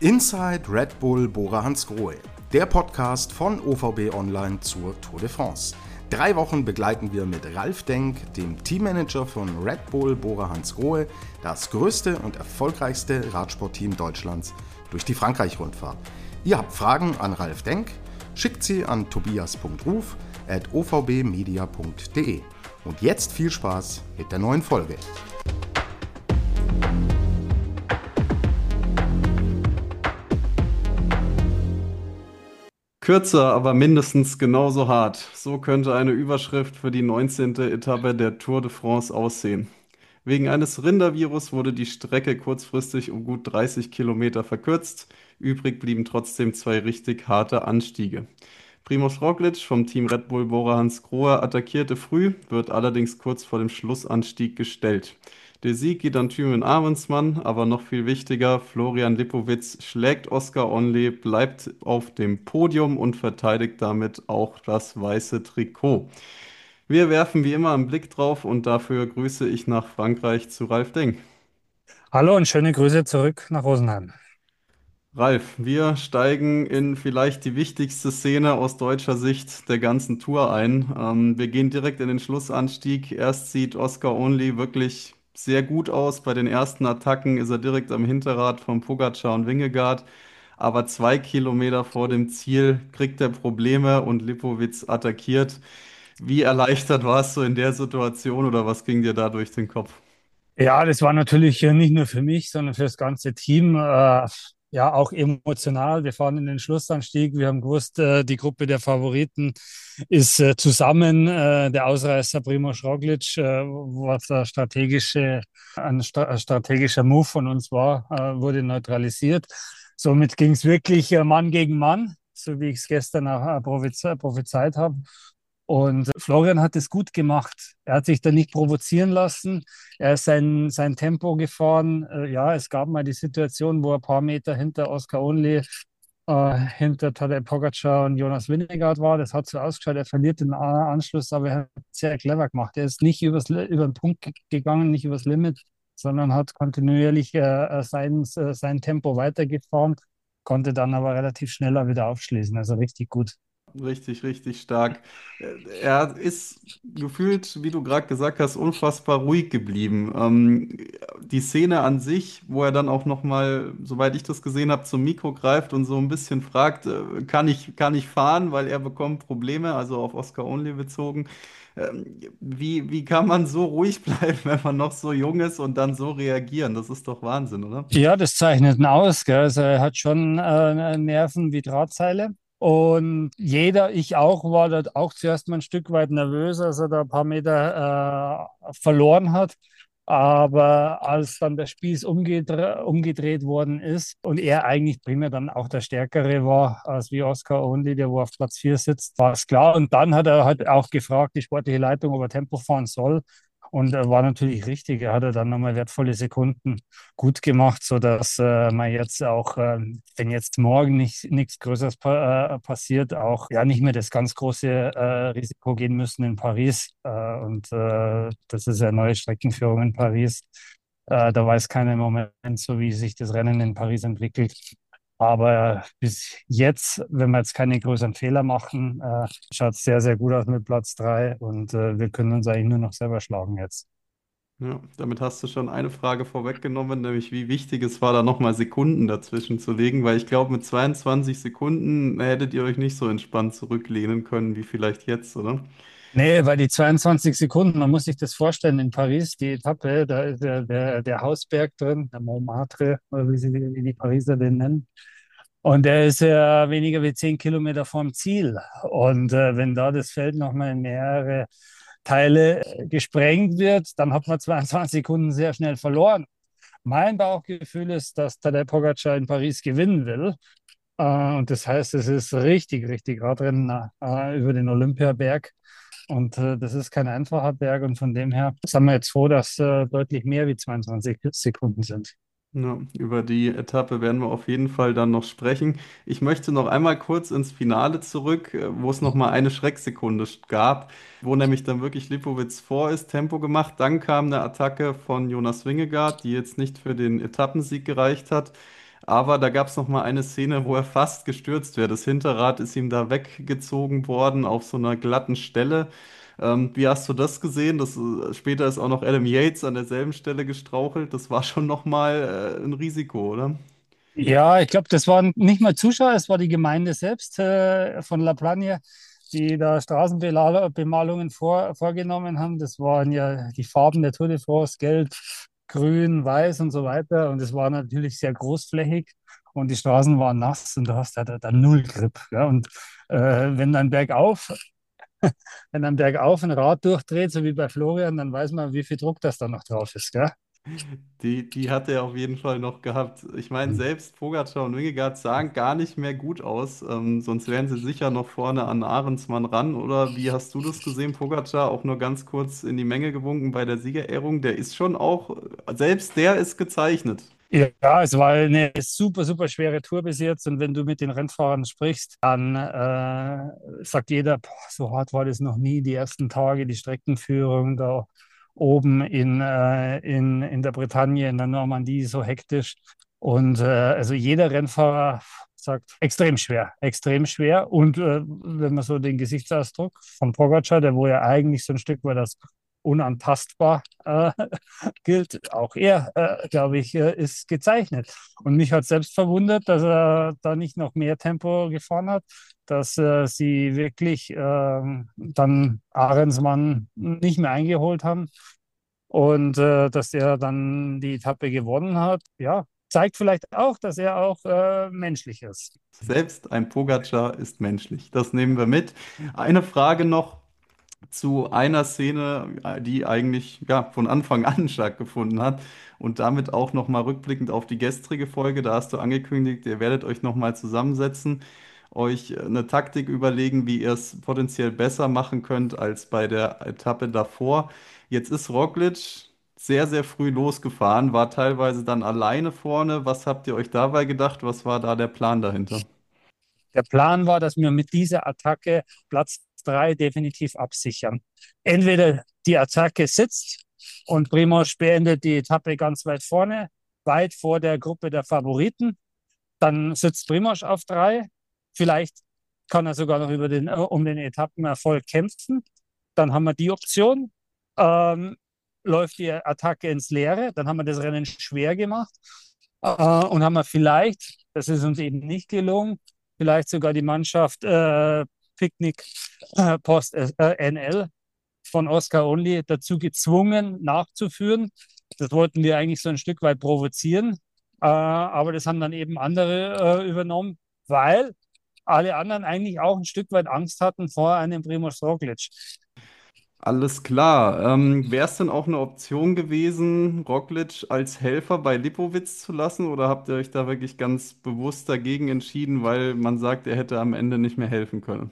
Inside Red Bull Bora Hansgrohe, der Podcast von OVB Online zur Tour de France. 3 Wochen begleiten wir mit Ralf Denk, dem Teammanager von Red Bull Bora Hansgrohe, das größte und erfolgreichste Radsportteam Deutschlands, durch die Frankreich-Rundfahrt. Ihr habt Fragen an Ralf Denk? Schickt sie an tobias.ruf@ovbmedia.de. Und jetzt viel Spaß mit der neuen Folge. Kürzer, aber mindestens genauso hart. So könnte eine Überschrift für die 19. Etappe der Tour de France aussehen. Wegen eines Rindervirus wurde die Strecke kurzfristig um gut 30 Kilometer verkürzt. Übrig blieben trotzdem 2 richtig harte Anstiege. Primož Roglič vom Team Red Bull Bora Hansgrohe attackierte früh, wird allerdings kurz vor dem Schlussanstieg gestellt. Der Sieg geht an Thymen Arensman, aber noch viel wichtiger, Florian Lipovic schlägt Oscar Onlé, bleibt auf dem Podium und verteidigt damit auch das weiße Trikot. Wir werfen wie immer einen Blick drauf und dafür grüße ich nach Frankreich zu Ralf Denk. Hallo und schöne Grüße zurück nach Rosenheim. Ralf, wir steigen in vielleicht die wichtigste Szene aus deutscher Sicht der ganzen Tour ein. Wir gehen direkt in den Schlussanstieg. Erst sieht Oscar Only wirklich sehr gut aus. Bei den ersten Attacken ist er direkt am Hinterrad von Pogačar und Vingegaard. Aber 2 Kilometer vor dem Ziel kriegt er Probleme und Lipovic attackiert. Wie erleichtert warst du in der Situation oder was ging dir da durch den Kopf? Ja, das war natürlich nicht nur für mich, sondern für das ganze Team. Ja, auch emotional. Wir fahren in den Schlussanstieg. Wir haben gewusst, die Gruppe der Favoriten ist zusammen. Der Ausreißer Primož Roglič, was ein strategischer Move von uns war, wurde neutralisiert. Somit ging es wirklich Mann gegen Mann, so wie ich es gestern auch prophezeit habe. Und Florian hat es gut gemacht. Er hat sich da nicht provozieren lassen. Er ist sein Tempo gefahren. Ja, es gab mal die Situation, wo er ein paar Meter hinter Oscar Onlé, hinter Tadej Pogačar und Jonas Vingegaard war. Das hat so ausgeschaut. Er verliert den Anschluss, aber er hat es sehr clever gemacht. Er ist nicht über den Punkt gegangen, nicht übers Limit, sondern hat kontinuierlich sein Tempo weitergefahren, konnte dann aber relativ schneller wieder aufschließen. Also richtig gut. Richtig, richtig stark. Er ist gefühlt, wie du gerade gesagt hast, unfassbar ruhig geblieben. Die Szene an sich, wo er dann auch noch mal, soweit ich das gesehen habe, zum Mikro greift und so ein bisschen fragt, kann ich fahren, weil er bekommt Probleme, also auf Oscar Only bezogen. Wie kann man so ruhig bleiben, wenn man noch so jung ist und dann so reagieren? Das ist doch Wahnsinn, oder? Ja, das zeichnet ihn aus, gell? Also er hat schon Nerven wie Drahtseile. Und jeder, ich auch, war dort auch zuerst mal ein Stück weit nervös, als er da ein paar Meter verloren hat. Aber als dann der Spieß umgedreht worden ist und er eigentlich primär dann auch der Stärkere war, als wie Oscar Only, der wo auf Platz 4 sitzt, war es klar. Und dann hat er halt auch gefragt, die sportliche Leitung, ob er Tempo fahren soll. Und war natürlich richtig. Er hatte dann nochmal wertvolle Sekunden gut gemacht, sodass man jetzt auch, wenn jetzt morgen nichts Größeres passiert, auch ja nicht mehr das ganz große Risiko gehen müssen in Paris. Das ist ja neue Streckenführung in Paris. Da weiß keiner im Moment so, wie sich das Rennen in Paris entwickelt. Aber bis jetzt, wenn wir jetzt keine größeren Fehler machen, schaut es sehr, sehr gut aus mit Platz 3 und wir können uns eigentlich nur noch selber schlagen jetzt. Ja, damit hast du schon eine Frage vorweggenommen, nämlich wie wichtig es war, da nochmal Sekunden dazwischen zu legen, weil ich glaube, mit 22 Sekunden hättet ihr euch nicht so entspannt zurücklehnen können wie vielleicht jetzt, oder? Nee, weil die 22 Sekunden, man muss sich das vorstellen, in Paris, die Etappe, da ist der Hausberg drin, der Montmartre, oder wie die Pariser den nennen. Und der ist ja weniger wie 10 Kilometer vom Ziel. Und wenn da das Feld nochmal in mehrere Teile gesprengt wird, dann hat man 22 Sekunden sehr schnell verloren. Mein Bauchgefühl ist, dass Tadej Pogačar in Paris gewinnen will. Und das heißt, es ist richtig, richtig Radrennen über den Olympiaberg. Und das ist kein einfacher Berg. Und von dem her sind wir jetzt froh, dass deutlich mehr wie 22 Sekunden sind. Ja, über die Etappe werden wir auf jeden Fall dann noch sprechen. Ich möchte noch einmal kurz ins Finale zurück, wo es noch mal eine Schrecksekunde gab, wo nämlich dann wirklich Lipovic vor ist, Tempo gemacht. Dann kam eine Attacke von Jonas Vingegaard, die jetzt nicht für den Etappensieg gereicht hat. Aber da gab es noch mal eine Szene, wo er fast gestürzt wäre. Das Hinterrad ist ihm da weggezogen worden auf so einer glatten Stelle. Wie hast du das gesehen? Später ist auch noch Adam Yates an derselben Stelle gestrauchelt. Das war schon noch mal ein Risiko, oder? Ja, ich glaube, das waren nicht mal Zuschauer, es war die Gemeinde selbst von La Plagne, die da Straßenbemalungen vorgenommen haben. Das waren ja die Farben der Tour de France, Gelb, Grün, Weiß und so weiter. Und es war natürlich sehr großflächig und die Straßen waren nass und du hast da null Grip. Ja? Und wenn dann bergauf, wenn dann bergauf ein Rad durchdreht, so wie bei Florian, dann weiß man, wie viel Druck das da noch drauf ist. Gell? Die hat er auf jeden Fall noch gehabt. Ich meine, selbst Pogačar und Vingegaard sahen gar nicht mehr gut aus. Sonst wären sie sicher noch vorne an Arendsmann ran. Oder wie hast du das gesehen? Pogačar auch nur ganz kurz in die Menge gewunken bei der Siegerehrung. Der ist schon auch, selbst der ist gezeichnet. Ja, es war eine super, super schwere Tour bis jetzt. Und wenn du mit den Rennfahrern sprichst, dann sagt jeder, boah, so hart war das noch nie. Die ersten Tage, die Streckenführung da oben in der Bretagne, in der Normandie, so hektisch. Und also jeder Rennfahrer sagt, extrem schwer, extrem schwer. Und wenn man so den Gesichtsausdruck von Pogacar, der wo ja eigentlich so ein Stück weit das unantastbar gilt, auch er, glaube ich, ist gezeichnet. Und mich hat selbst verwundert, dass er da nicht noch mehr Tempo gefahren hat, dass sie wirklich dann Ahrensmann nicht mehr eingeholt haben und dass er dann die Etappe gewonnen hat. Ja, zeigt vielleicht auch, dass er auch menschlich ist. Selbst ein Pogačar ist menschlich. Das nehmen wir mit. Eine Frage noch zu einer Szene, die eigentlich ja von Anfang an stattgefunden hat und damit auch noch mal rückblickend auf die gestrige Folge. Da hast du angekündigt, ihr werdet euch noch mal zusammensetzen, euch eine Taktik überlegen, wie ihr es potenziell besser machen könnt als bei der Etappe davor. Jetzt ist Roglic sehr, sehr früh losgefahren, war teilweise dann alleine vorne. Was habt ihr euch dabei gedacht? Was war da der Plan dahinter? Der Plan war, dass wir mit dieser Attacke Platz 3 definitiv absichern. Entweder die Attacke sitzt und Primož beendet die Etappe ganz weit vorne, weit vor der Gruppe der Favoriten. Dann sitzt Primož auf 3. Vielleicht kann er sogar noch um den Etappenerfolg kämpfen. Dann haben wir die Option. Ähm, läuft die Attacke ins Leere, dann haben wir das Rennen schwer gemacht und haben wir vielleicht, das ist uns eben nicht gelungen, vielleicht sogar die Mannschaft Picknick Post NL von Oscar Only dazu gezwungen, nachzuführen. Das wollten wir eigentlich so ein Stück weit provozieren, aber das haben dann eben andere übernommen, weil alle anderen eigentlich auch ein Stück weit Angst hatten vor einem Primož Roglic. Alles klar. Wäre es denn auch eine Option gewesen, Roglic als Helfer bei Lipowitz zu lassen, oder habt ihr euch da wirklich ganz bewusst dagegen entschieden, weil man sagt, er hätte am Ende nicht mehr helfen können?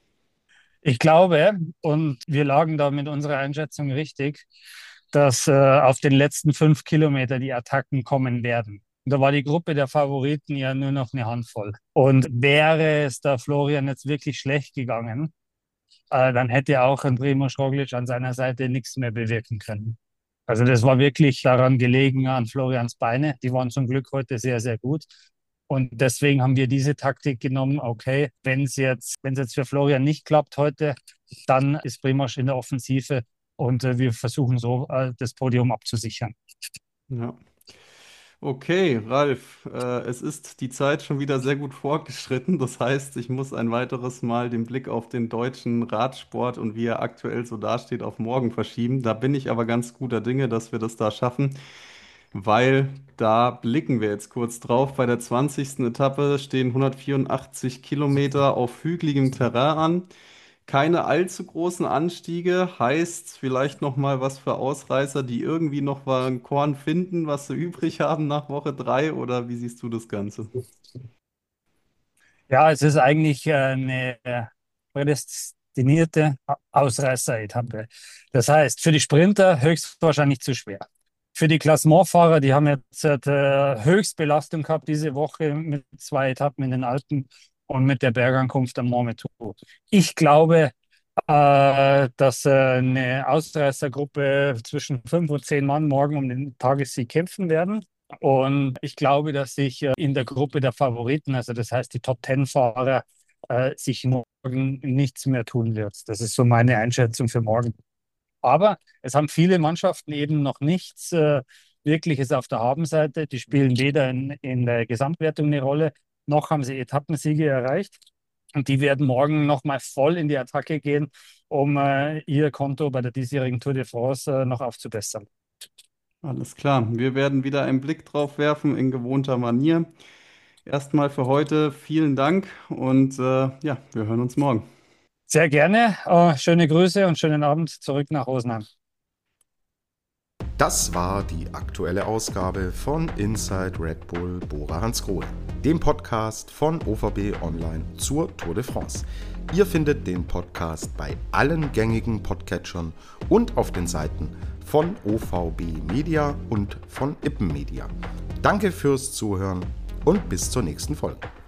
Ich glaube, und wir lagen da mit unserer Einschätzung richtig, dass auf den letzten 5 Kilometer die Attacken kommen werden. Da war die Gruppe der Favoriten ja nur noch eine Handvoll. Und wäre es da Florian jetzt wirklich schlecht gegangen, dann hätte auch ein Primož Roglic an seiner Seite nichts mehr bewirken können. Also das war wirklich daran gelegen an Florians Beine. Die waren zum Glück heute sehr, sehr gut. Und deswegen haben wir diese Taktik genommen. Okay, wenn es jetzt für Florian nicht klappt heute, dann ist Primož in der Offensive und wir versuchen so das Podium abzusichern. Ja. Okay, Ralf, es ist die Zeit schon wieder sehr gut fortgeschritten. Das heißt, ich muss ein weiteres Mal den Blick auf den deutschen Radsport und wie er aktuell so dasteht, auf morgen verschieben. Da bin ich aber ganz guter Dinge, dass wir das da schaffen, weil da blicken wir jetzt kurz drauf. Bei der 20. Etappe stehen 184 Kilometer auf hügeligem Terrain an. Keine allzu großen Anstiege, heißt vielleicht noch mal was für Ausreißer, die irgendwie noch mal ein Korn finden, was sie übrig haben nach Woche 3, oder wie siehst du das Ganze? Ja, es ist eigentlich eine prädestinierte Ausreißer-Etappe. Das heißt, für die Sprinter höchstwahrscheinlich zu schwer. Für die Klassementfahrer, die haben jetzt Höchstbelastung gehabt diese Woche mit 2 Etappen in den Alpen und mit der Bergankunft am Mont Ventoux. Ich glaube, dass eine Ausreißergruppe zwischen 5 und 10 Mann morgen um den Tagessieg kämpfen werden. Und ich glaube, dass sich in der Gruppe der Favoriten, also das heißt die Top 10 Fahrer, sich morgen nichts mehr tun wird. Das ist so meine Einschätzung für morgen. Aber es haben viele Mannschaften eben noch nichts Wirkliches auf der Habenseite. Die spielen weder in der Gesamtwertung eine Rolle, noch haben sie Etappensiege erreicht. Und die werden morgen nochmal voll in die Attacke gehen, um ihr Konto bei der diesjährigen Tour de France noch aufzubessern. Alles klar, wir werden wieder einen Blick drauf werfen in gewohnter Manier. Erstmal für heute vielen Dank und ja, wir hören uns morgen. Sehr gerne. Schöne Grüße und schönen Abend zurück nach Rosenheim. Das war die aktuelle Ausgabe von Inside Red Bull Bora-Hansgrohe, dem Podcast von OVB Online zur Tour de France. Ihr findet den Podcast bei allen gängigen Podcatchern und auf den Seiten von OVB Media und von Ippen Media. Danke fürs Zuhören und bis zur nächsten Folge.